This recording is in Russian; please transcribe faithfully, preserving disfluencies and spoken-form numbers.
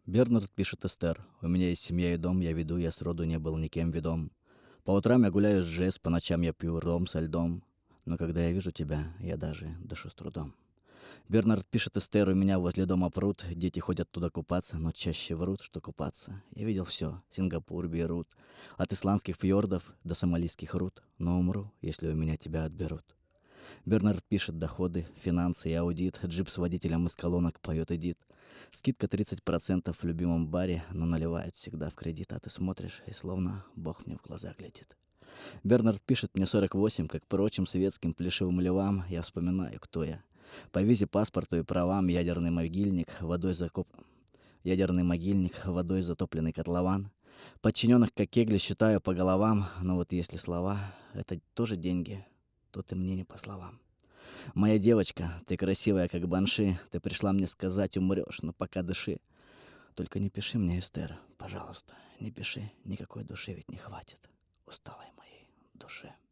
Бернард пишет Эстер. «У меня есть семья и дом, я веду, я сроду не был никем ведом. По утрам я гуляю с Джесс, по ночам я пью ром со льдом. Но когда я вижу тебя, я даже дышу с трудом». Бернард пишет Эстер. «У меня возле дома пруд, дети ходят туда купаться, но чаще врут, что купаться. Я видел все: Сингапур, Бейрут, от исландских фьордов до сомалийских руд, но умру, если у меня тебя отберут». Бернард пишет доходы, финансы и аудит. Джип с водителем из колонок поет Эдит. Скидка тридцать процентов в любимом баре, но наливают всегда в кредит. А ты смотришь, и словно Бог мне в глаза глядит. Бернард пишет. Мне сорок восемь, как прочим светским плешивым левам. Я вспоминаю, кто я. По визе, паспорту и правам ядерный могильник, водой закоп... Ядерный могильник, водой затопленный котлован. Подчиненных, как кегли, считаю по головам. Но вот если слова — это тоже деньги, то ты мне не по словам. Моя девочка, ты красивая, как банши. Ты пришла мне сказать, умрешь, но пока дыши. Только не пиши мне, Эстер, пожалуйста, не пиши. Никакой души ведь не хватит усталой моей душе.